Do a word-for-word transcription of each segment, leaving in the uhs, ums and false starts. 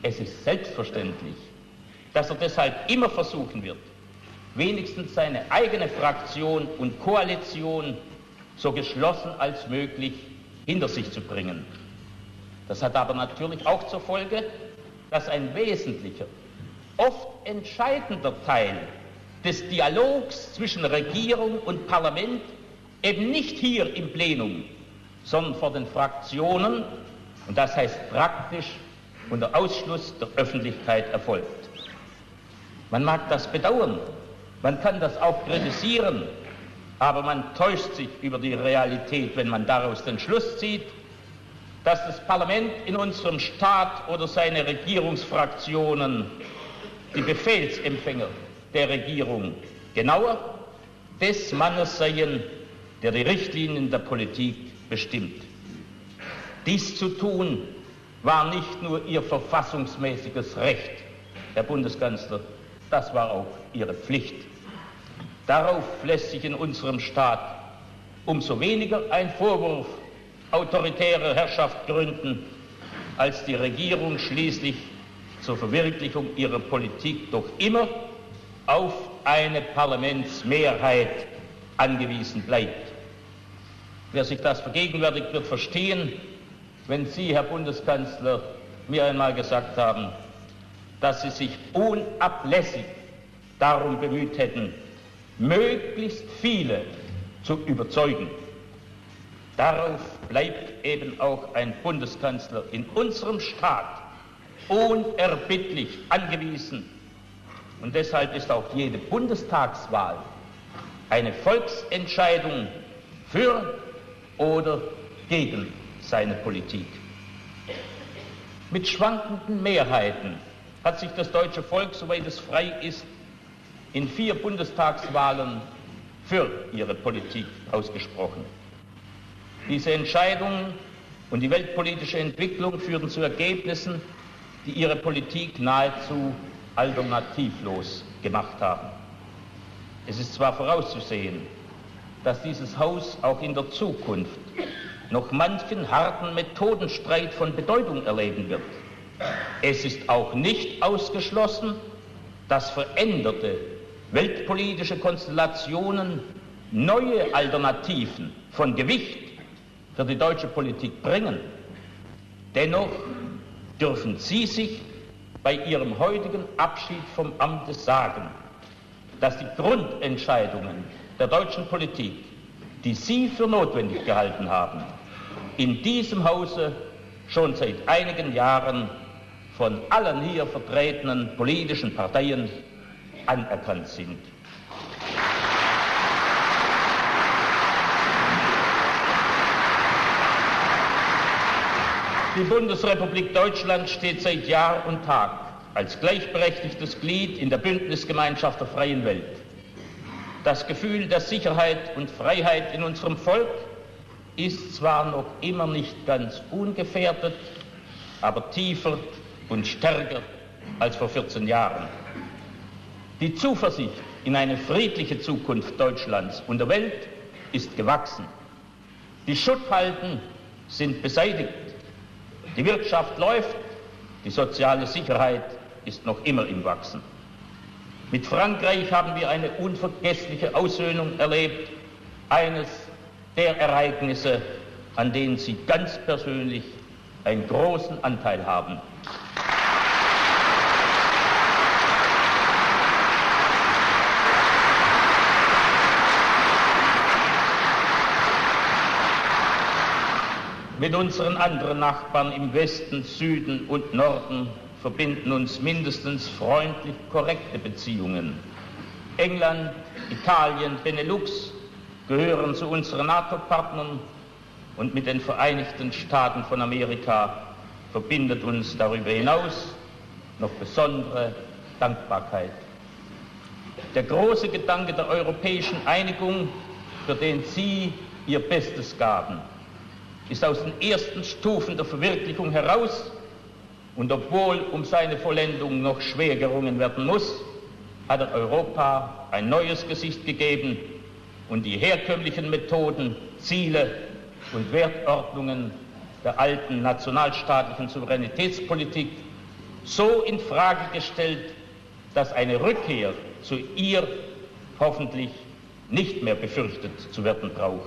Es ist selbstverständlich, dass er deshalb immer versuchen wird, wenigstens seine eigene Fraktion und Koalition so geschlossen als möglich hinter sich zu bringen. Das hat aber natürlich auch zur Folge, dass ein wesentlicher, oft entscheidender Teil des Dialogs zwischen Regierung und Parlament eben nicht hier im Plenum, sondern vor den Fraktionen, und das heißt praktisch unter Ausschluss der Öffentlichkeit, erfolgt. Man mag das bedauern, man kann das auch kritisieren, aber man täuscht sich über die Realität, wenn man daraus den Schluss zieht, dass das Parlament in unserem Staat oder seine Regierungsfraktionen die Befehlsempfänger der Regierung genauer des Mannes seien, der die Richtlinien der Politik bestimmt. Dies zu tun war nicht nur Ihr verfassungsmäßiges Recht, Herr Bundeskanzler, das war auch Ihre Pflicht. Darauf lässt sich in unserem Staat umso weniger ein Vorwurf autoritärer Herrschaft gründen, als die Regierung schließlich zur Verwirklichung ihrer Politik doch immer auf eine Parlamentsmehrheit angewiesen bleibt. Wer sich das vergegenwärtigt, wird verstehen, wenn Sie, Herr Bundeskanzler, mir einmal gesagt haben, dass Sie sich unablässig darum bemüht hätten, möglichst viele zu überzeugen. Darauf bleibt eben auch ein Bundeskanzler in unserem Staat unerbittlich angewiesen. Und deshalb ist auch jede Bundestagswahl eine Volksentscheidung für oder gegen seine Politik. Mit schwankenden Mehrheiten hat sich das deutsche Volk, soweit es frei ist, in vier Bundestagswahlen für ihre Politik ausgesprochen. Diese Entscheidungen und die weltpolitische Entwicklung führten zu Ergebnissen, die ihre Politik nahezu alternativlos gemacht haben. Es ist zwar vorauszusehen, dass dieses Haus auch in der Zukunft noch manchen harten Methodenstreit von Bedeutung erleben wird. Es ist auch nicht ausgeschlossen, dass veränderte weltpolitische Konstellationen neue Alternativen von Gewicht für die deutsche Politik bringen. Dennoch dürfen Sie sich bei Ihrem heutigen Abschied vom Amte sagen, dass die Grundentscheidungen der deutschen Politik, die Sie für notwendig gehalten haben, in diesem Hause schon seit einigen Jahren von allen hier vertretenen politischen Parteien anerkannt sind. Die Bundesrepublik Deutschland steht seit Jahr und Tag als gleichberechtigtes Glied in der Bündnisgemeinschaft der freien Welt. Das Gefühl der Sicherheit und Freiheit in unserem Volk ist zwar noch immer nicht ganz ungefährdet, aber tiefer und stärker als vor vierzehn Jahren. Die Zuversicht in eine friedliche Zukunft Deutschlands und der Welt ist gewachsen. Die Schutthalden sind beseitigt. Die Wirtschaft läuft, die soziale Sicherheit ist noch immer im Wachsen. Mit Frankreich haben wir eine unvergessliche Aussöhnung erlebt, eines der Ereignisse, an denen Sie ganz persönlich einen großen Anteil haben. Mit unseren anderen Nachbarn im Westen, Süden und Norden verbinden uns mindestens freundlich korrekte Beziehungen. England, Italien, Benelux gehören zu unseren NATO-Partnern und mit den Vereinigten Staaten von Amerika verbindet uns darüber hinaus noch besondere Dankbarkeit. Der große Gedanke der europäischen Einigung, für den Sie Ihr Bestes gaben, ist aus den ersten Stufen der Verwirklichung heraus, und obwohl um seine Vollendung noch schwer gerungen werden muss, hat er Europa ein neues Gesicht gegeben und die herkömmlichen Methoden, Ziele und Wertordnungen der alten nationalstaatlichen Souveränitätspolitik so in Frage gestellt, dass eine Rückkehr zu ihr hoffentlich nicht mehr befürchtet zu werden braucht.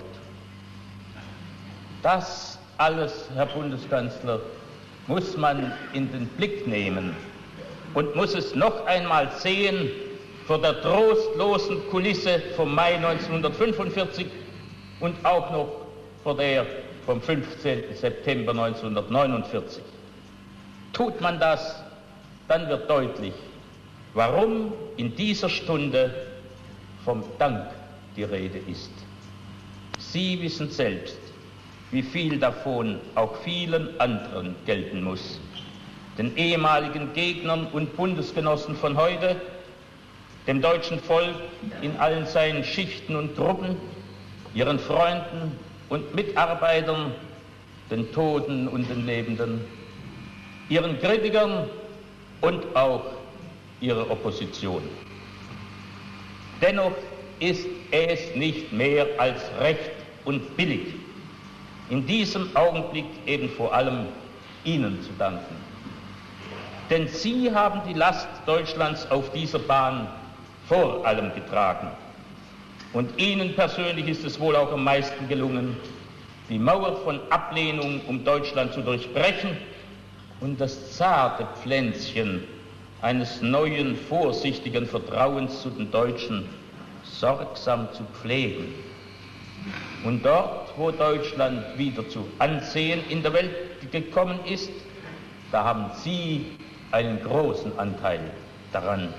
Das alles, Herr Bundeskanzler, muss man in den Blick nehmen und muss es noch einmal sehen vor der trostlosen Kulisse vom Mai neunzehnhundertfünfundvierzig und auch noch vor der vom fünfzehnten September neunzehnhundertneunundvierzig. Tut man das, dann wird deutlich, warum in dieser Stunde vom Dank die Rede ist. Sie wissen selbst, wie viel davon auch vielen anderen gelten muss. Den ehemaligen Gegnern und Bundesgenossen von heute, dem deutschen Volk in allen seinen Schichten und Gruppen, ihren Freunden und Mitarbeitern, den Toten und den Lebenden, ihren Kritikern und auch ihrer Opposition. Dennoch ist es nicht mehr als recht und billig, in diesem Augenblick eben vor allem Ihnen zu danken. Denn Sie haben die Last Deutschlands auf dieser Bahn vor allem getragen. Und Ihnen persönlich ist es wohl auch am meisten gelungen, die Mauer von Ablehnung um Deutschland zu durchbrechen und das zarte Pflänzchen eines neuen, vorsichtigen Vertrauens zu den Deutschen sorgsam zu pflegen. Und dort, wo Deutschland wieder zu Ansehen in der Welt gekommen ist, da haben Sie einen großen Anteil daran.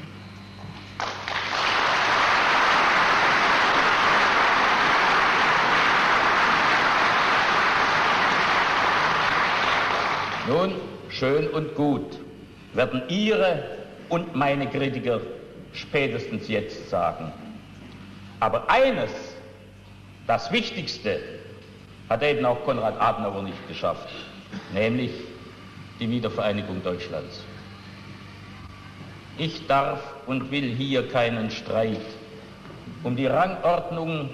Nun, schön und gut, werden Ihre und meine Kritiker spätestens jetzt sagen. Aber eines, das Wichtigste, hat eben auch Konrad Adenauer nicht geschafft, nämlich die Wiedervereinigung Deutschlands. Ich darf und will hier keinen Streit um die Rangordnung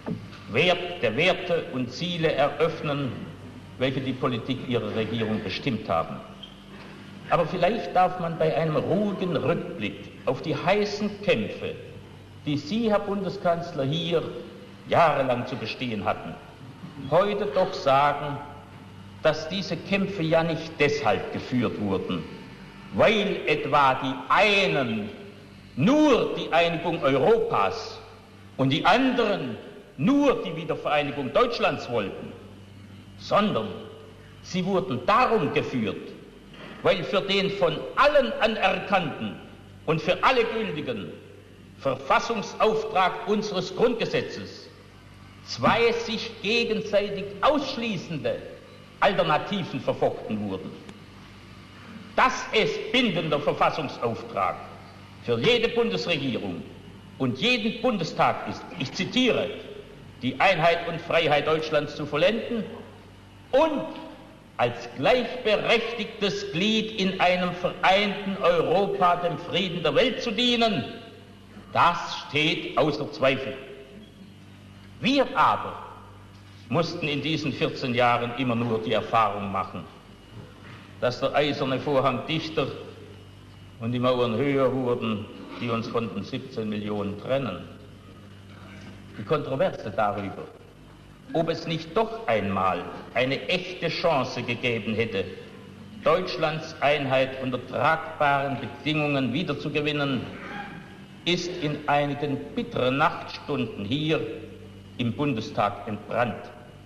der Werte und Ziele eröffnen, welche die Politik Ihrer Regierung bestimmt haben. Aber vielleicht darf man bei einem ruhigen Rückblick auf die heißen Kämpfe, die Sie, Herr Bundeskanzler, hier jahrelang zu bestehen hatten, heute doch sagen, dass diese Kämpfe ja nicht deshalb geführt wurden, weil etwa die einen nur die Einigung Europas und die anderen nur die Wiedervereinigung Deutschlands wollten, sondern sie wurden darum geführt, weil für den von allen anerkannten und für alle gültigen Verfassungsauftrag unseres Grundgesetzes zwei sich gegenseitig ausschließende Alternativen verfochten wurden. Dass es bindender Verfassungsauftrag für jede Bundesregierung und jeden Bundestag ist, ich zitiere, die Einheit und Freiheit Deutschlands zu vollenden und als gleichberechtigtes Glied in einem vereinten Europa dem Frieden der Welt zu dienen, das steht außer Zweifel. Wir aber mussten in diesen vierzehn Jahren immer nur die Erfahrung machen, dass der eiserne Vorhang dichter und die Mauern höher wurden, die uns von den siebzehn Millionen trennen. Die Kontroverse darüber, ob es nicht doch einmal eine echte Chance gegeben hätte, Deutschlands Einheit unter tragbaren Bedingungen wiederzugewinnen, ist in einigen bitteren Nachtstunden hier im Bundestag entbrannt.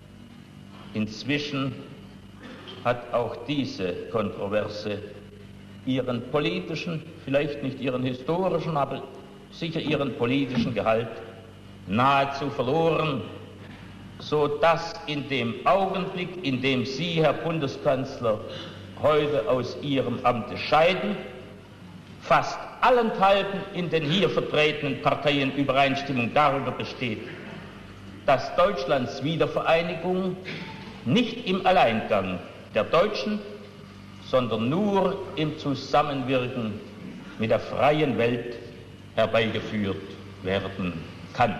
Inzwischen hat auch diese Kontroverse ihren politischen, vielleicht nicht ihren historischen, aber sicher ihren politischen Gehalt nahezu verloren, so dass in dem Augenblick, in dem Sie, Herr Bundeskanzler, heute aus Ihrem Amte scheiden, fast allenthalben in den hier vertretenen Parteien Übereinstimmung darüber besteht, dass Deutschlands Wiedervereinigung nicht im Alleingang der Deutschen, sondern nur im Zusammenwirken mit der freien Welt herbeigeführt werden kann.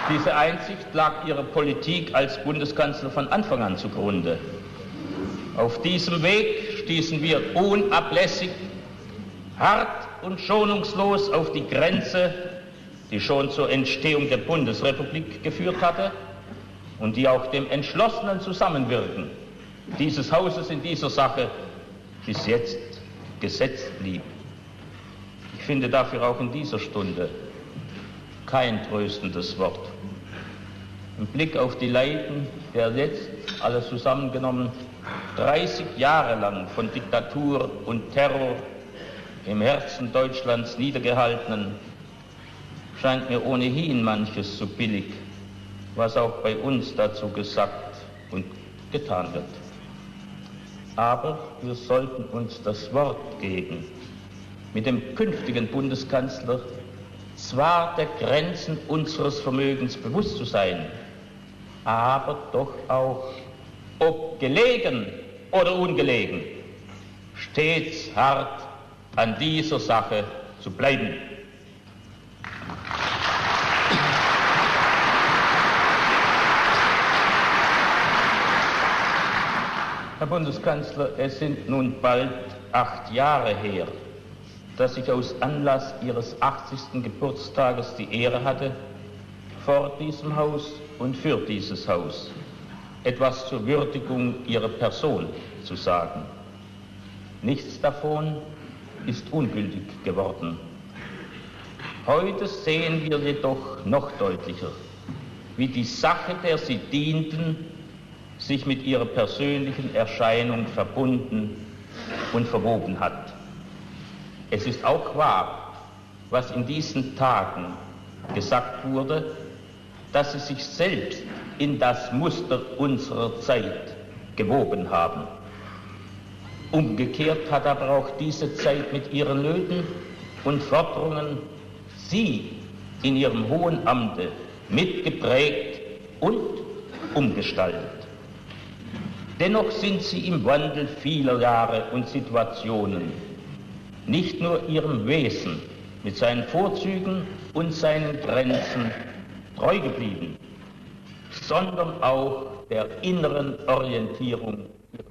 Diese Einsicht lag ihrer Politik als Bundeskanzler von Anfang an zugrunde. Auf diesem Weg stießen wir unablässig, hart und schonungslos auf die Grenze, die schon zur Entstehung der Bundesrepublik geführt hatte und die auch dem entschlossenen Zusammenwirken dieses Hauses in dieser Sache bis jetzt gesetzt blieb. Ich finde dafür auch in dieser Stunde kein tröstendes Wort. Im Blick auf die Leiden der jetzt, alles zusammengenommen, dreißig Jahre lang von Diktatur und Terror im Herzen Deutschlands niedergehaltenen, scheint mir ohnehin manches so billig, was auch bei uns dazu gesagt und getan wird. Aber wir sollten uns das Wort geben, mit dem künftigen Bundeskanzler zwar der Grenzen unseres Vermögens bewusst zu sein, aber doch auch, ob gelegen oder ungelegen, stets hart an dieser Sache zu bleiben. Herr Bundeskanzler, es sind nun bald acht Jahre her, dass ich aus Anlass Ihres achtzigsten Geburtstages die Ehre hatte, vor diesem Haus und für dieses Haus etwas zur Würdigung Ihrer Person zu sagen. Nichts davon ist ungültig geworden. Heute sehen wir jedoch noch deutlicher, wie die Sache, der Sie dienten, sich mit Ihrer persönlichen Erscheinung verbunden und verwoben hat. Es ist auch wahr, was in diesen Tagen gesagt wurde, dass Sie sich selbst in das Muster unserer Zeit gewoben haben. Umgekehrt hat aber auch diese Zeit mit ihren Nöten und Forderungen Sie in Ihrem hohen Amte mitgeprägt und umgestaltet. Dennoch sind Sie im Wandel vieler Jahre und Situationen nicht nur Ihrem Wesen mit seinen Vorzügen und seinen Grenzen treu geblieben, sondern auch der inneren Orientierung.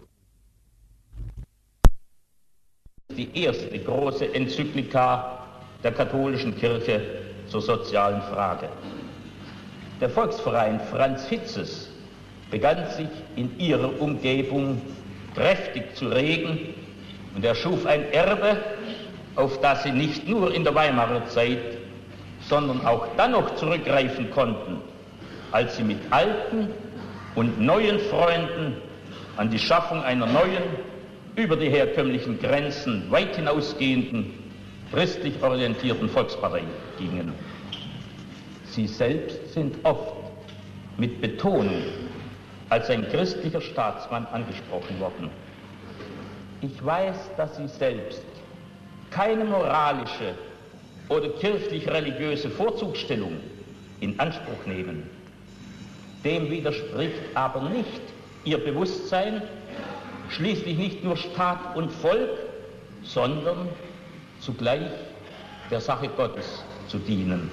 Die erste große Enzyklika der katholischen Kirche zur sozialen Frage. Der Volksverein Franz Hitzes begann sich in ihrer Umgebung kräftig zu regen und er schuf ein Erbe, auf das sie nicht nur in der Weimarer Zeit, sondern auch dann noch zurückgreifen konnten, als sie mit alten und neuen Freunden an die Schaffung einer neuen, über die herkömmlichen Grenzen weit hinausgehenden, christlich orientierten Volkspartei gingen. Sie selbst sind oft mit Betonung als ein christlicher Staatsmann angesprochen worden. Ich weiß, dass Sie selbst keine moralische oder kirchlich-religiöse Vorzugsstellung in Anspruch nehmen. Dem widerspricht aber nicht Ihr Bewusstsein, schließlich nicht nur Staat und Volk, sondern zugleich der Sache Gottes zu dienen.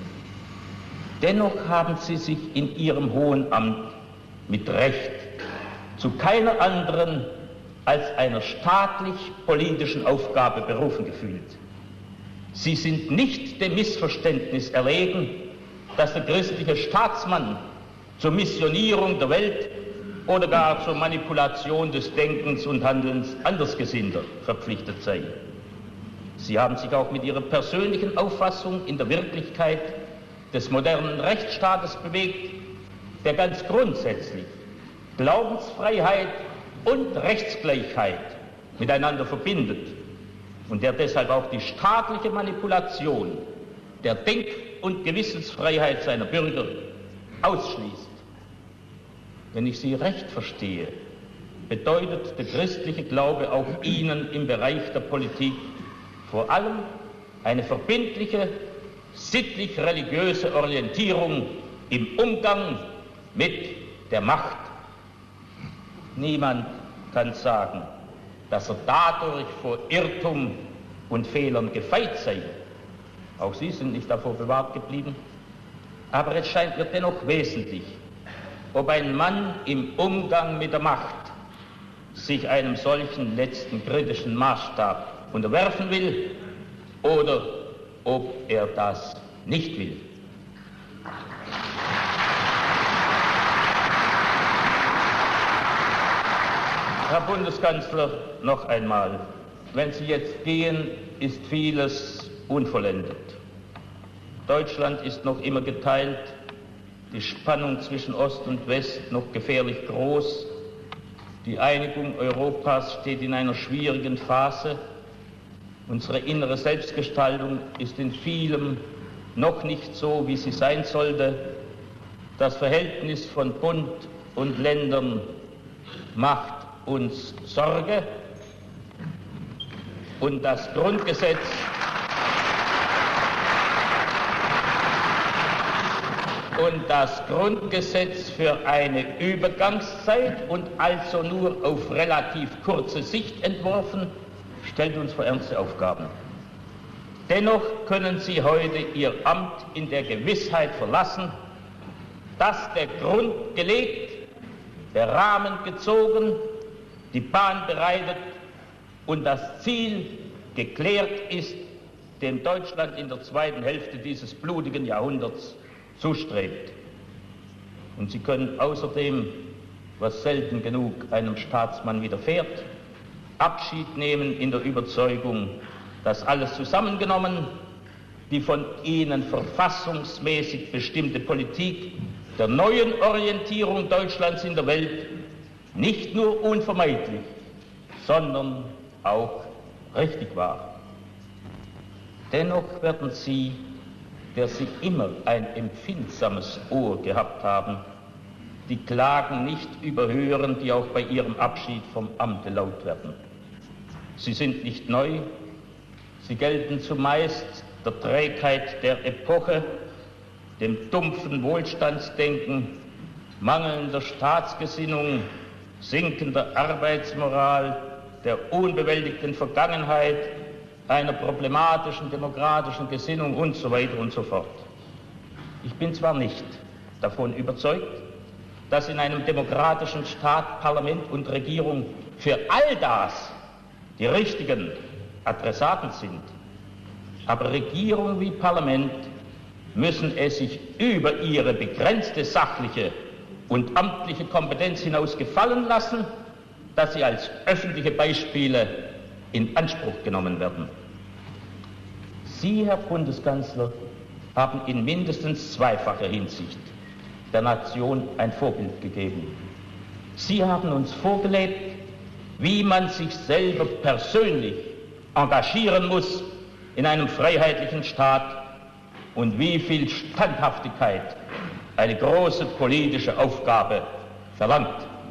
Dennoch haben Sie sich in Ihrem hohen Amt mit Recht zu keiner anderen als einer staatlich-politischen Aufgabe berufen gefühlt. Sie sind nicht dem Missverständnis erlegen, dass der christliche Staatsmann zur Missionierung der Welt oder gar zur Manipulation des Denkens und Handelns Andersgesinnter verpflichtet sei. Sie haben sich auch mit Ihrer persönlichen Auffassung in der Wirklichkeit des modernen Rechtsstaates bewegt, der ganz grundsätzlich Glaubensfreiheit und Rechtsgleichheit miteinander verbindet und der deshalb auch die staatliche Manipulation der Denk- und Gewissensfreiheit seiner Bürger ausschließt. Wenn ich Sie recht verstehe, bedeutet der christliche Glaube auch Ihnen im Bereich der Politik vor allem eine verbindliche, sittlich-religiöse Orientierung im Umgang mit der Macht. Niemand kann sagen, dass er dadurch vor Irrtum und Fehlern gefeit sei. Auch Sie sind nicht davor bewahrt geblieben. Aber es scheint mir dennoch wesentlich, ob ein Mann im Umgang mit der Macht sich einem solchen letzten kritischen Maßstab unterwerfen will oder ob er das nicht will. Herr Bundeskanzler, noch einmal, wenn Sie jetzt gehen, ist vieles unvollendet. Deutschland ist noch immer geteilt, die Spannung zwischen Ost und West noch gefährlich groß, die Einigung Europas steht in einer schwierigen Phase, unsere innere Selbstgestaltung ist in vielem noch nicht so, wie sie sein sollte, das Verhältnis von Bund und Ländern macht uns Sorge und das Grundgesetz und das Grundgesetz für eine Übergangszeit und also nur auf relativ kurze Sicht entworfen, stellt uns vor ernste Aufgaben. Dennoch können Sie heute Ihr Amt in der Gewissheit verlassen, dass der Grund gelegt, der Rahmen gezogen, die Bahn bereitet und das Ziel geklärt ist, dem Deutschland in der zweiten Hälfte dieses blutigen Jahrhunderts zustrebt. Und Sie können außerdem, was selten genug einem Staatsmann widerfährt, Abschied nehmen in der Überzeugung, dass alles zusammengenommen die von Ihnen verfassungsmäßig bestimmte Politik der neuen Orientierung Deutschlands in der Welt nicht nur unvermeidlich, sondern auch richtig war. Dennoch werden Sie, der Sie immer ein empfindsames Ohr gehabt haben, die Klagen nicht überhören, die auch bei Ihrem Abschied vom Amte laut werden. Sie sind nicht neu, sie gelten zumeist der Trägheit der Epoche, dem dumpfen Wohlstandsdenken, mangelnder Staatsgesinnung, sinkender Arbeitsmoral, der unbewältigten Vergangenheit, einer problematischen demokratischen Gesinnung und so weiter und so fort. Ich bin zwar nicht davon überzeugt, dass in einem demokratischen Staat Parlament und Regierung für all das die richtigen Adressaten sind, aber Regierung wie Parlament müssen es sich über ihre begrenzte sachliche und amtliche Kompetenz hinaus gefallen lassen, dass sie als öffentliche Beispiele in Anspruch genommen werden. Sie, Herr Bundeskanzler, haben in mindestens zweifacher Hinsicht der Nation ein Vorbild gegeben. Sie haben uns vorgelebt, wie man sich selber persönlich engagieren muss in einem freiheitlichen Staat und wie viel Standhaftigkeit eine große politische Aufgabe verlangt.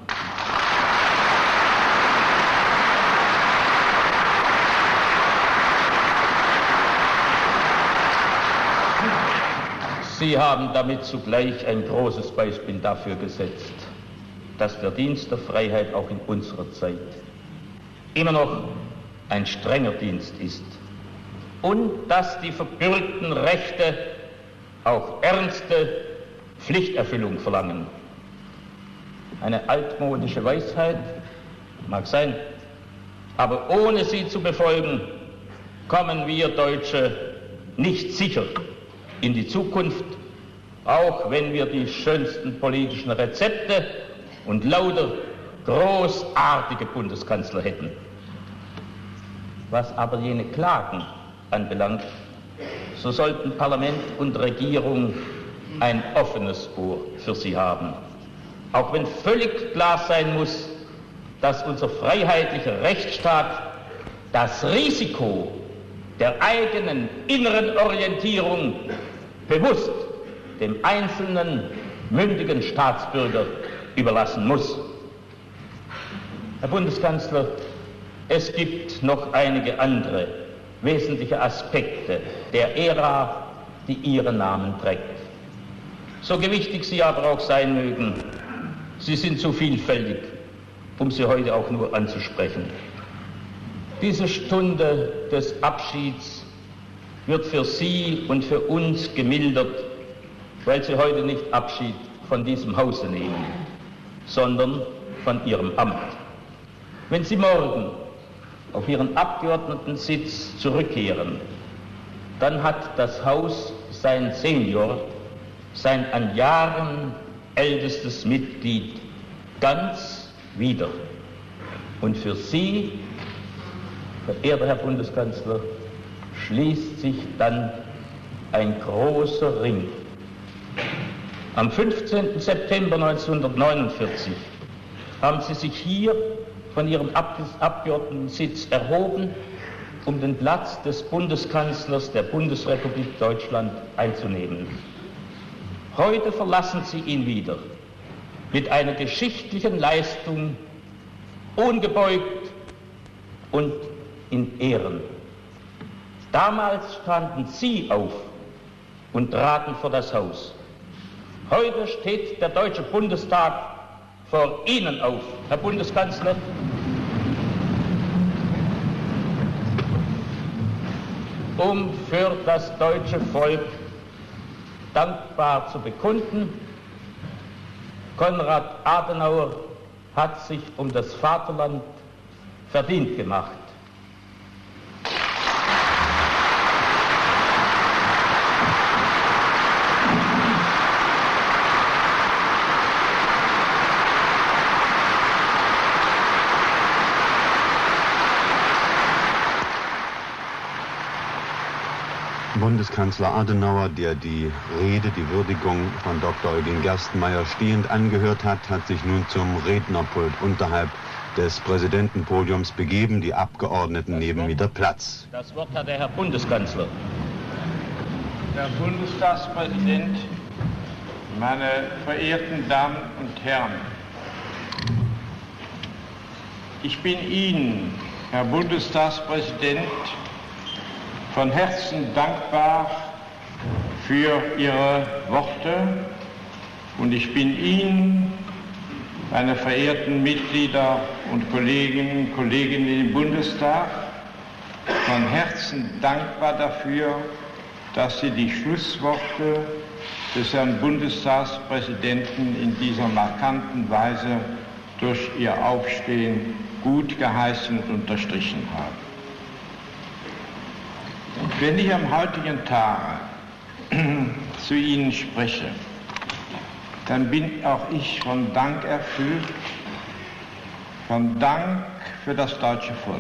Sie haben damit zugleich ein großes Beispiel dafür gesetzt, dass der Dienst der Freiheit auch in unserer Zeit immer noch ein strenger Dienst ist und dass die verbürgten Rechte auch ernste Pflichterfüllung verlangen. Eine altmodische Weisheit mag sein, aber ohne sie zu befolgen, kommen wir Deutsche nicht sicher in die Zukunft, auch wenn wir die schönsten politischen Rezepte und lauter großartige Bundeskanzler hätten. Was aber jene Klagen anbelangt, so sollten Parlament und Regierung ein offenes Ohr für sie haben. Auch wenn völlig klar sein muss, dass unser freiheitlicher Rechtsstaat das Risiko der eigenen inneren Orientierung bewusst dem einzelnen mündigen Staatsbürger überlassen muss. Herr Bundeskanzler, es gibt noch einige andere wesentliche Aspekte der Ära, die Ihren Namen trägt. So gewichtig sie aber auch sein mögen, sie sind zu vielfältig, um sie heute auch nur anzusprechen. Diese Stunde des Abschieds wird für Sie und für uns gemildert weil Sie heute nicht Abschied von diesem Hause nehmen, sondern von Ihrem Amt. Wenn Sie morgen auf Ihren Abgeordnetensitz zurückkehren, dann hat das Haus sein Senior, sein an Jahren ältestes Mitglied ganz wieder. Und für Sie, verehrter Herr Bundeskanzler, schließt sich dann ein großer Ring. Am fünfzehnten September neunzehnhundertneunundvierzig haben Sie sich hier von Ihrem Abgeordnetensitz erhoben, um den Platz des Bundeskanzlers der Bundesrepublik Deutschland einzunehmen. Heute verlassen Sie ihn wieder mit einer geschichtlichen Leistung, ungebeugt und in Ehren. Damals standen Sie auf und traten vor das Haus. Heute steht der Deutsche Bundestag vor Ihnen auf, Herr Bundeskanzler. Um für das deutsche Volk dankbar zu bekunden, Konrad Adenauer hat sich um das Vaterland verdient gemacht. Bundeskanzler Adenauer, der die Rede, die Würdigung von Doktor Eugen Gerstenmaier stehend angehört hat, hat sich nun zum Rednerpult unterhalb des Präsidentenpodiums begeben. Die Abgeordneten nehmen wieder Platz. Das Wort hat der Herr Bundeskanzler. Herr Bundestagspräsident, meine verehrten Damen und Herren, ich bin Ihnen, Herr Bundestagspräsident, von Herzen dankbar für Ihre Worte und ich bin Ihnen, meine verehrten Mitglieder und Kolleginnen und Kollegen im Bundestag, von Herzen dankbar dafür, dass Sie die Schlussworte des Herrn Bundestagspräsidenten in dieser markanten Weise durch Ihr Aufstehen gut geheißen und unterstrichen haben. Wenn ich am heutigen Tage zu Ihnen spreche, dann bin auch ich von Dank erfüllt, von Dank für das deutsche Volk.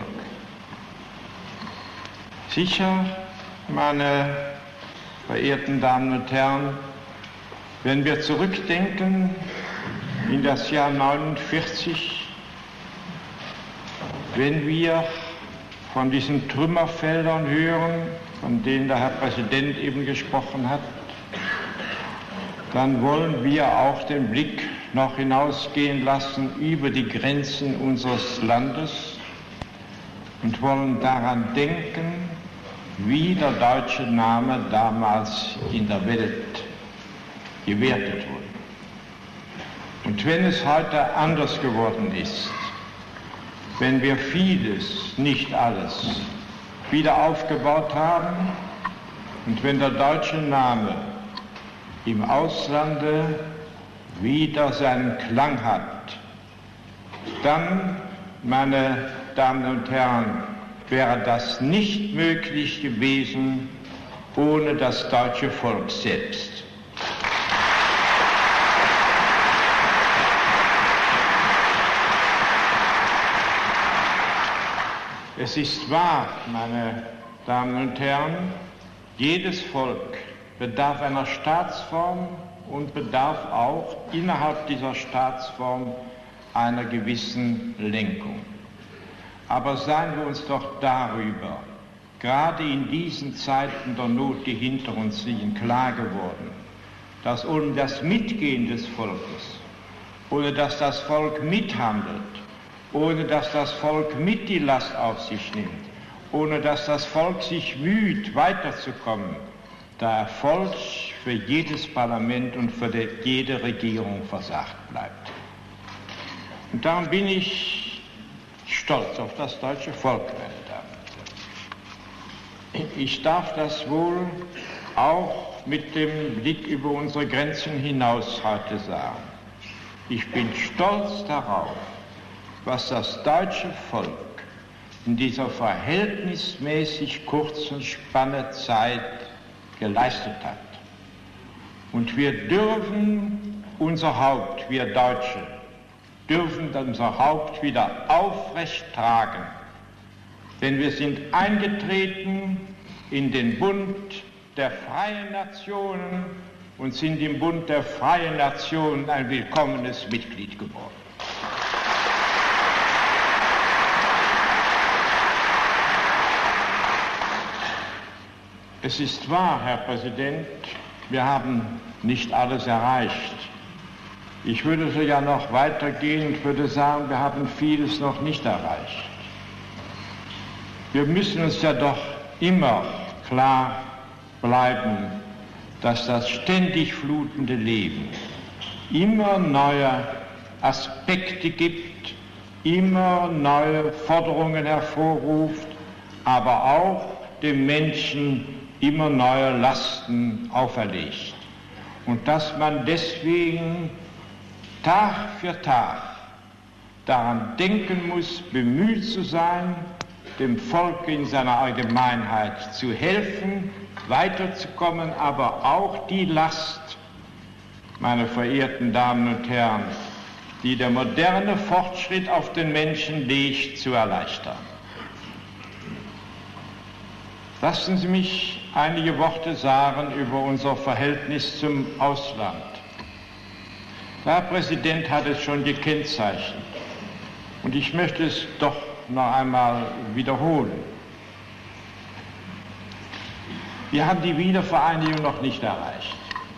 Sicher, meine verehrten Damen und Herren, wenn wir zurückdenken in das Jahr neunundvierzig, wenn wir von diesen Trümmerfeldern hören, von denen der Herr Präsident eben gesprochen hat, dann wollen wir auch den Blick noch hinausgehen lassen über die Grenzen unseres Landes und wollen daran denken, wie der deutsche Name damals in der Welt gewertet wurde. Und wenn es heute anders geworden ist, wenn wir vieles, nicht alles, wieder aufgebaut haben und wenn der deutsche Name im Auslande wieder seinen Klang hat, dann, meine Damen und Herren, wäre das nicht möglich gewesen ohne das deutsche Volk selbst. Es ist wahr, meine Damen und Herren, jedes Volk bedarf einer Staatsform und bedarf auch innerhalb dieser Staatsform einer gewissen Lenkung. Aber seien wir uns doch darüber, gerade in diesen Zeiten der Not, die hinter uns liegen, klar geworden, dass ohne das Mitgehen des Volkes, ohne dass das Volk mithandelt, ohne dass das Volk mit die Last auf sich nimmt, ohne dass das Volk sich müht, weiterzukommen, der Erfolg für jedes Parlament und für jede Regierung versagt bleibt. Und darum bin ich stolz auf das deutsche Volk, meine Damen und Herren. Ich darf das wohl auch mit dem Blick über unsere Grenzen hinaus heute sagen. Ich bin stolz darauf, was das deutsche Volk in dieser verhältnismäßig kurzen Spanne Zeit geleistet hat. Und wir dürfen unser Haupt, wir Deutsche, dürfen unser Haupt wieder aufrecht tragen. Denn wir sind eingetreten in den Bund der freien Nationen und sind im Bund der freien Nationen ein willkommenes Mitglied geworden. Es ist wahr, Herr Präsident, wir haben nicht alles erreicht. Ich würde sogar noch weitergehen und würde sagen, wir haben vieles noch nicht erreicht. Wir müssen uns ja doch immer klar bleiben, dass das ständig flutende Leben immer neue Aspekte gibt, immer neue Forderungen hervorruft, aber auch dem Menschen immer neue Lasten auferlegt. Und dass man deswegen Tag für Tag daran denken muss, bemüht zu sein, dem Volk in seiner Allgemeinheit zu helfen, weiterzukommen, aber auch die Last, meine verehrten Damen und Herren, die der moderne Fortschritt auf den Menschen legt, zu erleichtern. Lassen Sie mich einige Worte sagen über unser Verhältnis zum Ausland. Der Herr Präsident hat es schon gekennzeichnet und ich möchte es doch noch einmal wiederholen. Wir haben die Wiedervereinigung noch nicht erreicht.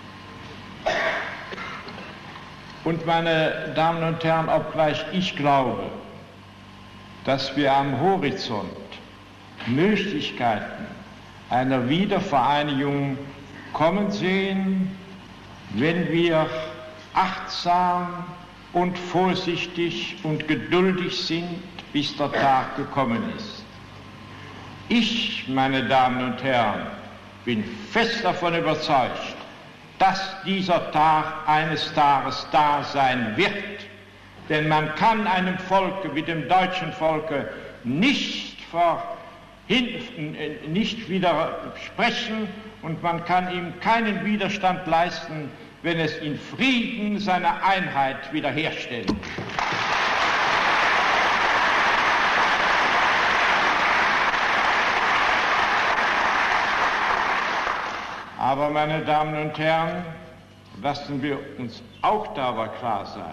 Und meine Damen und Herren, obgleich ich glaube, dass wir am Horizont Möglichkeiten einer Wiedervereinigung kommen sehen, wenn wir achtsam und vorsichtig und geduldig sind, bis der Tag gekommen ist. Ich, meine Damen und Herren, bin fest davon überzeugt, dass dieser Tag eines Tages da sein wird, denn man kann einem Volke wie dem deutschen Volke nicht verhindern, nicht widersprechen und man kann ihm keinen Widerstand leisten, wenn es in Frieden seine Einheit wiederherstellt. Aber, meine Damen und Herren, lassen wir uns auch dabei klar sein,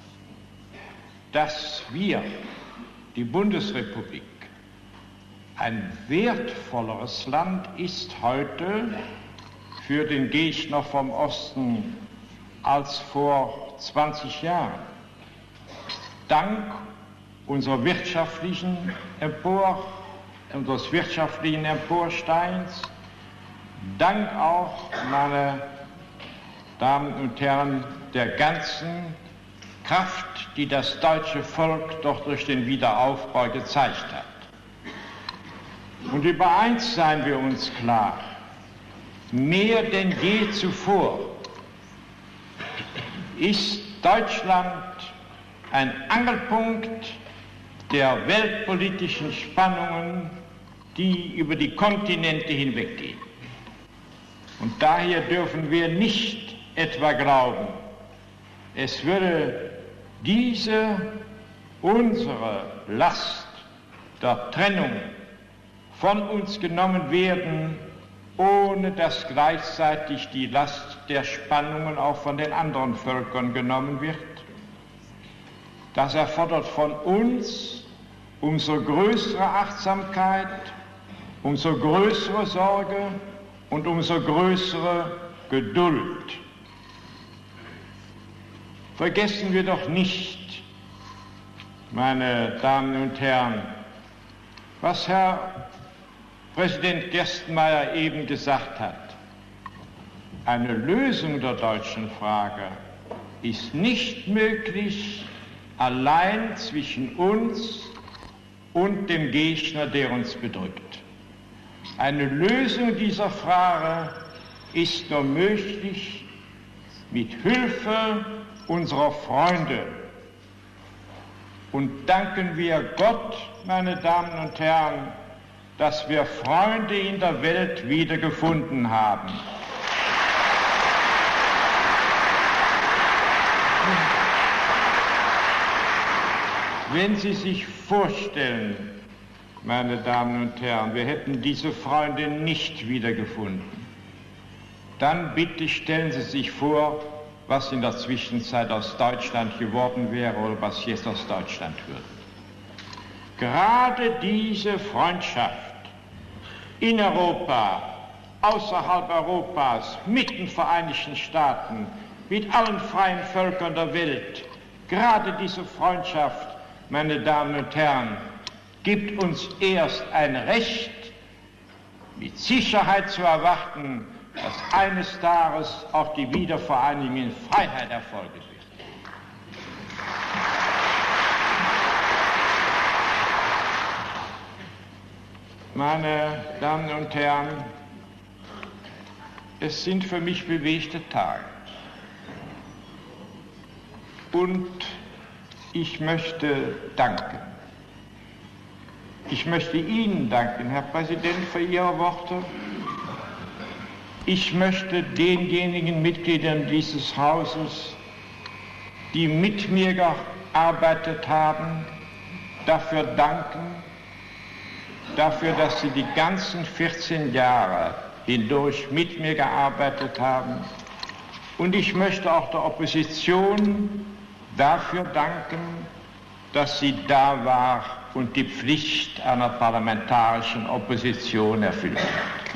dass wir, die Bundesrepublik, ein wertvolleres Land ist heute für den Gegner vom Osten als vor zwanzig Jahren. Dank unserer wirtschaftlichen Empor, unseres wirtschaftlichen Emporsteins, dank auch, meine Damen und Herren, der ganzen Kraft, die das deutsche Volk doch durch den Wiederaufbau gezeigt hat. Und über eins seien wir uns klar, mehr denn je zuvor ist Deutschland ein Angelpunkt der weltpolitischen Spannungen, die über die Kontinente hinweggehen. Und daher dürfen wir nicht etwa glauben, es würde diese, unsere Last der Trennung von uns genommen werden, ohne dass gleichzeitig die Last der Spannungen auch von den anderen Völkern genommen wird. Das erfordert von uns umso größere Achtsamkeit, umso größere Sorge und umso größere Geduld. Vergessen wir doch nicht, meine Damen und Herren, was Herr Präsident Gerstenmaier eben gesagt hat. Eine Lösung der deutschen Frage ist nicht möglich allein zwischen uns und dem Gegner, der uns bedrückt. Eine Lösung dieser Frage ist nur möglich mit Hilfe unserer Freunde. Und danken wir Gott, meine Damen und Herren, dass wir Freunde in der Welt wiedergefunden haben. Wenn Sie sich vorstellen, meine Damen und Herren, wir hätten diese Freunde nicht wiedergefunden, dann bitte stellen Sie sich vor, was in der Zwischenzeit aus Deutschland geworden wäre oder was jetzt aus Deutschland wird. Gerade diese Freundschaft in Europa, außerhalb Europas, mit den Vereinigten Staaten, mit allen freien Völkern der Welt, gerade diese Freundschaft, meine Damen und Herren, gibt uns erst ein Recht, mit Sicherheit zu erwarten, dass eines Tages auch die Wiedervereinigung in Freiheit erfolgen wird. Meine Damen und Herren, es sind für mich bewegte Tage. Und ich möchte danken. Ich möchte Ihnen danken, Herr Präsident, für Ihre Worte. Ich möchte denjenigen Mitgliedern dieses Hauses, die mit mir gearbeitet haben, dafür danken, dafür, dass sie die ganzen vierzehn Jahre hindurch mit mir gearbeitet haben. Und ich möchte auch der Opposition dafür danken, dass sie da war und die Pflicht einer parlamentarischen Opposition erfüllt hat.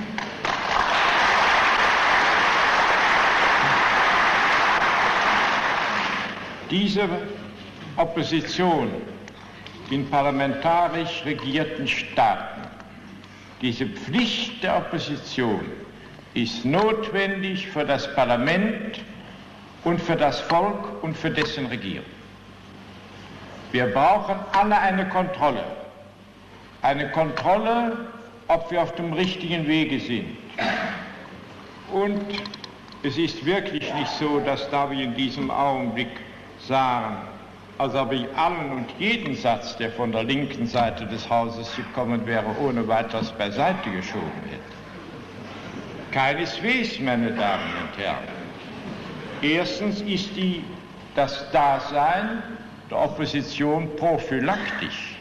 Diese Opposition in parlamentarisch regierten Staaten, diese Pflicht der Opposition ist notwendig für das Parlament und für das Volk und für dessen Regierung. Wir brauchen alle eine Kontrolle, eine Kontrolle, ob wir auf dem richtigen Wege sind. Und es ist wirklich nicht so, dass da wir in diesem Augenblick sagen, als ob ich allen und jeden Satz, der von der linken Seite des Hauses gekommen wäre, ohne weiteres beiseite geschoben hätte. Keineswegs, meine Damen und Herren. Erstens ist die, das Dasein der Opposition prophylaktisch.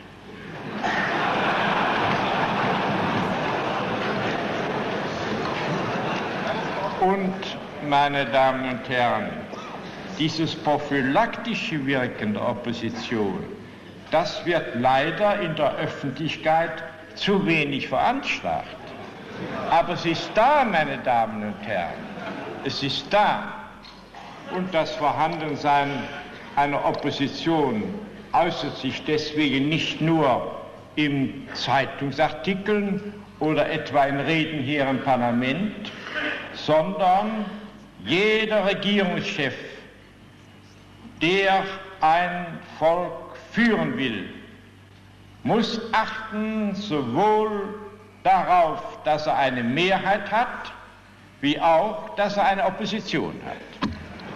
Und, meine Damen und Herren, dieses prophylaktische Wirken der Opposition, das wird leider in der Öffentlichkeit zu wenig veranschlagt. Aber es ist da, meine Damen und Herren, es ist da. Und das Vorhandensein einer Opposition äußert sich deswegen nicht nur in Zeitungsartikeln oder etwa in Reden hier im Parlament, sondern jeder Regierungschef, der ein Volk führen will, muss achten sowohl darauf, dass er eine Mehrheit hat, wie auch, dass er eine Opposition hat.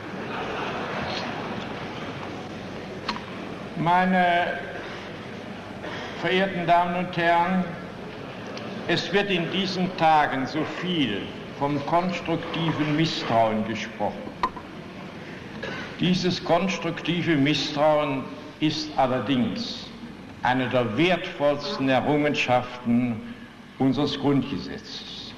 Meine verehrten Damen und Herren, es wird in diesen Tagen so viel vom konstruktiven Misstrauen gesprochen. Dieses konstruktive Misstrauen ist allerdings eine der wertvollsten Errungenschaften unseres Grundgesetzes.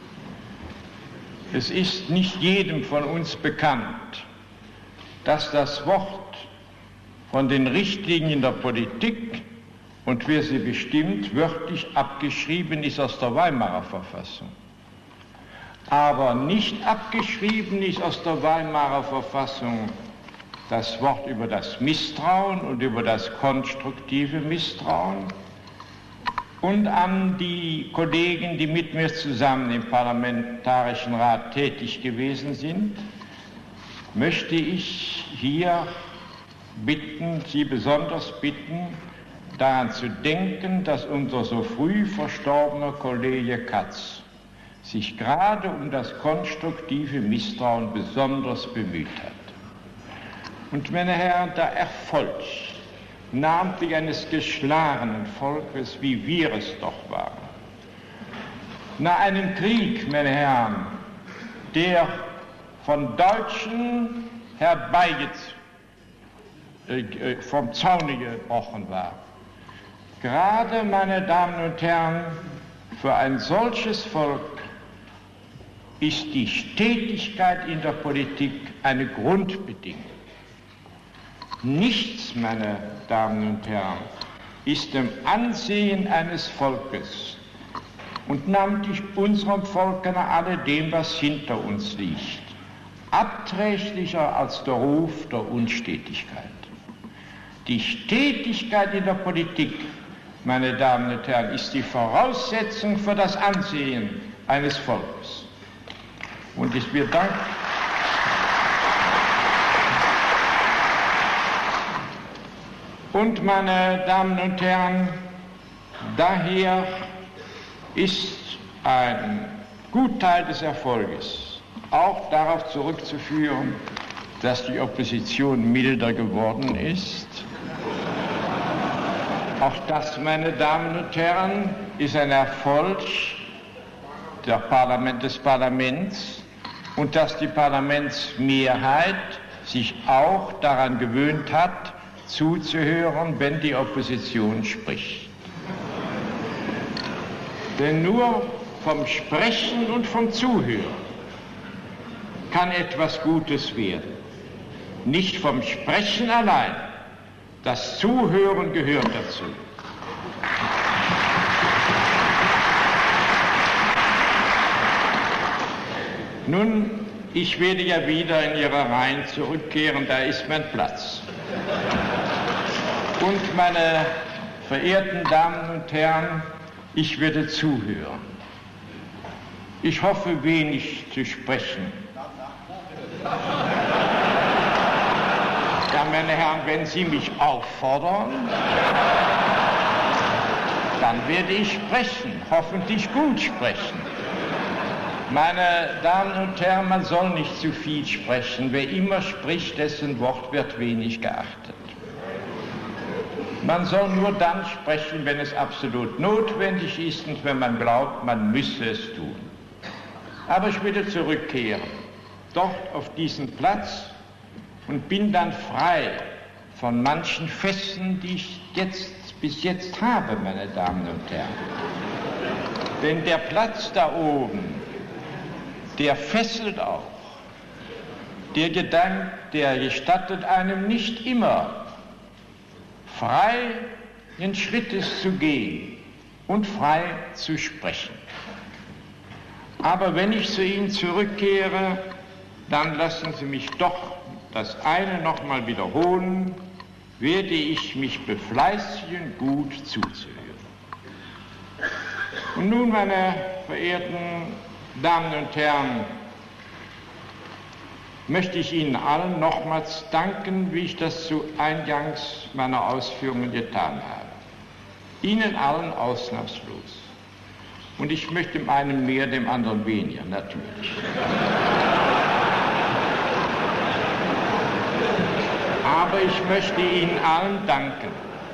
Es ist nicht jedem von uns bekannt, dass das Wort von den Richtlinien der Politik und wer sie bestimmt, wörtlich abgeschrieben ist aus der Weimarer Verfassung. Aber nicht abgeschrieben ist aus der Weimarer Verfassung das Wort über das Misstrauen und über das konstruktive Misstrauen. Und an die Kollegen, die mit mir zusammen im Parlamentarischen Rat tätig gewesen sind, möchte ich hier bitten, Sie besonders bitten, daran zu denken, dass unser so früh verstorbener Kollege Katz sich gerade um das konstruktive Misstrauen besonders bemüht hat. Und meine Herren, der Erfolg, namentlich eines geschlagenen Volkes, wie wir es doch waren, nach einem Krieg, meine Herren, der von Deutschen herbeigezogen, äh, vom Zaune gebrochen war, gerade, meine Damen und Herren, für ein solches Volk ist die Stetigkeit in der Politik eine Grundbedingung. Nichts, meine Damen und Herren, ist dem Ansehen eines Volkes und namentlich unserem Volk nach alledem, was hinter uns liegt, abträglicher als der Ruf der Unstetigkeit. Die Stetigkeit in der Politik, meine Damen und Herren, ist die Voraussetzung für das Ansehen eines Volkes. Und ich mir danke. Und meine Damen und Herren, daher ist ein Gutteil des Erfolges auch darauf zurückzuführen, dass die Opposition milder geworden ist. Auch das, meine Damen und Herren, ist ein Erfolg der Parlament, des Parlaments, und dass die Parlamentsmehrheit sich auch daran gewöhnt hat, zuzuhören, wenn die Opposition spricht. Denn nur vom Sprechen und vom Zuhören kann etwas Gutes werden. Nicht vom Sprechen allein. Das Zuhören gehört dazu. Nun, ich werde ja wieder in Ihre Reihen zurückkehren, da ist mein Platz. Und meine verehrten Damen und Herren, ich werde zuhören. Ich hoffe, wenig zu sprechen. Ja, meine Herren, wenn Sie mich auffordern, dann werde ich sprechen, hoffentlich gut sprechen. Meine Damen und Herren, man soll nicht zu viel sprechen. Wer immer spricht, dessen Wort wird wenig geachtet. Man soll nur dann sprechen, wenn es absolut notwendig ist und wenn man glaubt, man müsse es tun. Aber ich würde zurückkehren, dort auf diesen Platz, und bin dann frei von manchen Fesseln, die ich jetzt, bis jetzt habe, meine Damen und Herren. Denn der Platz da oben, der fesselt auch. Der Gedanke, der gestattet einem nicht immer, freien Schrittes zu gehen und frei zu sprechen. Aber wenn ich zu Ihnen zurückkehre, dann lassen Sie mich doch das eine noch mal wiederholen, werde ich mich befleißigen, gut zuzuhören. Und nun, meine verehrten Damen und Herren, möchte ich Ihnen allen nochmals danken, wie ich das zu Eingangs meiner Ausführungen getan habe. Ihnen allen ausnahmslos. Und ich möchte dem einen mehr, dem anderen weniger, natürlich. Aber ich möchte Ihnen allen danken.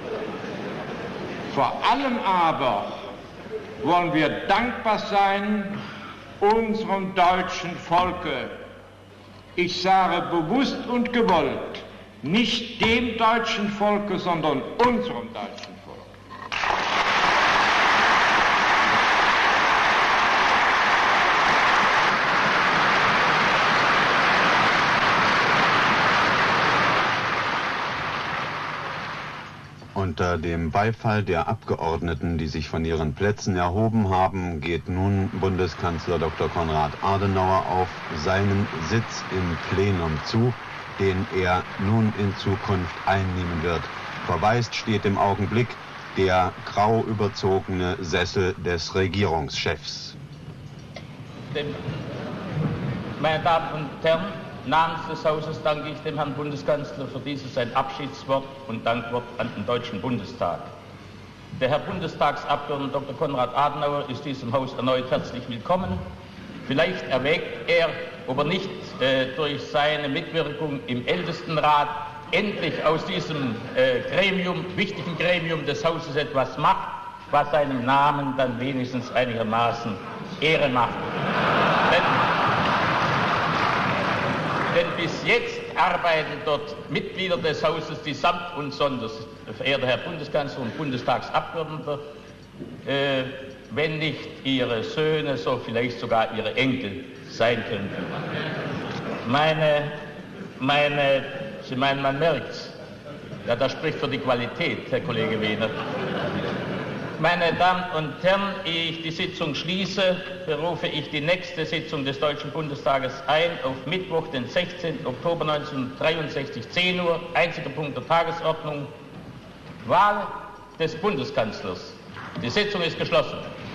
Vor allem aber wollen wir dankbar sein unserem deutschen Volke. Ich sage bewusst und gewollt, nicht dem deutschen Volke, sondern unserem deutschen Volk. Unter dem Beifall der Abgeordneten, die sich von ihren Plätzen erhoben haben, geht nun Bundeskanzler Doktor Konrad Adenauer auf seinen Sitz im Plenum zu, den er nun in Zukunft einnehmen wird. Verwaist steht im Augenblick der grau überzogene Sessel des Regierungschefs. Dem, meine Damen und Herren, namens des Hauses danke ich dem Herrn Bundeskanzler für dieses sein Abschiedswort und Dankwort an den Deutschen Bundestag. Der Herr Bundestagsabgeordnete Doktor Konrad Adenauer ist diesem Haus erneut herzlich willkommen. Vielleicht erwägt er, ob er nicht äh, durch seine Mitwirkung im Ältestenrat endlich aus diesem äh, Gremium, wichtigen Gremium des Hauses etwas macht, was seinem Namen dann wenigstens einigermaßen Ehre macht. Denn, denn bis jetzt arbeiten dort Mitglieder des Hauses, die samt und sonders, verehrter Herr Bundeskanzler und Bundestagsabgeordneter, äh, wenn nicht ihre Söhne, so vielleicht sogar ihre Enkel sein könnten. Meine, meine, Sie meinen, man merkt's. Ja, das spricht für die Qualität, Herr Kollege Wehner. Meine Damen und Herren, ehe ich die Sitzung schließe, berufe ich die nächste Sitzung des Deutschen Bundestages ein auf Mittwoch, den sechzehnten Oktober neunzehnhundertdreiundsechzig, zehn Uhr, einziger Punkt der Tagesordnung, Wahl des Bundeskanzlers. Die Sitzung ist geschlossen.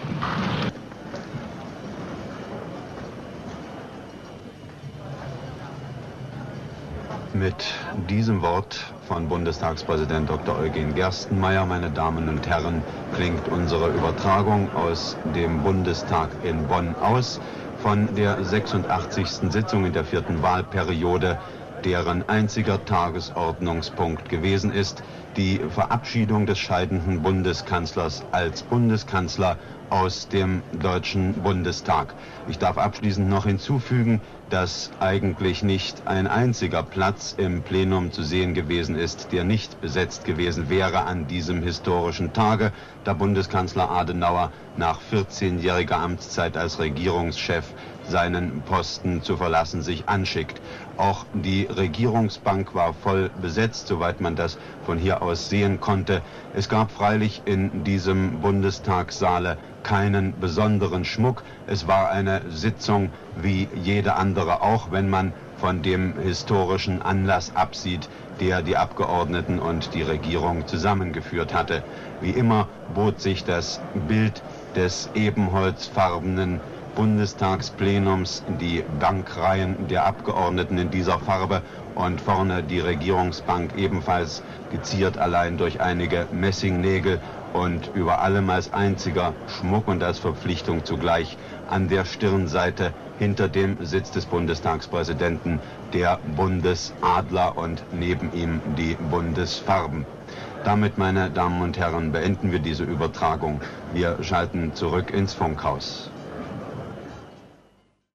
Mit diesem Wort von Bundestagspräsident Doktor Eugen Gerstenmaier, meine Damen und Herren, klingt unsere Übertragung aus dem Bundestag in Bonn aus, von der sechsundachtzigsten Sitzung in der vierten Wahlperiode, deren einziger Tagesordnungspunkt gewesen ist, die Verabschiedung des scheidenden Bundeskanzlers als Bundeskanzler aus dem Deutschen Bundestag. Ich darf abschließend noch hinzufügen, dass eigentlich nicht ein einziger Platz im Plenum zu sehen gewesen ist, der nicht besetzt gewesen wäre an diesem historischen Tage, da Bundeskanzler Adenauer nach vierzehnjähriger Amtszeit als Regierungschef seinen Posten zu verlassen sich anschickt. Auch die Regierungsbank war voll besetzt, soweit man das von hier aus sehen konnte. Es gab freilich in diesem Bundestagssaale keinen besonderen Schmuck. Es war eine Sitzung wie jede andere auch, wenn man von dem historischen Anlass absieht, der die Abgeordneten und die Regierung zusammengeführt hatte. Wie immer bot sich das Bild des ebenholzfarbenen Bundestagsplenums, die Bankreihen der Abgeordneten in dieser Farbe und vorne die Regierungsbank ebenfalls geziert allein durch einige Messingnägel und über allem als einziger Schmuck und als Verpflichtung zugleich an der Stirnseite hinter dem Sitz des Bundestagspräsidenten der Bundesadler und neben ihm die Bundesfarben. Damit, meine Damen und Herren, beenden wir diese Übertragung. Wir schalten zurück ins Funkhaus.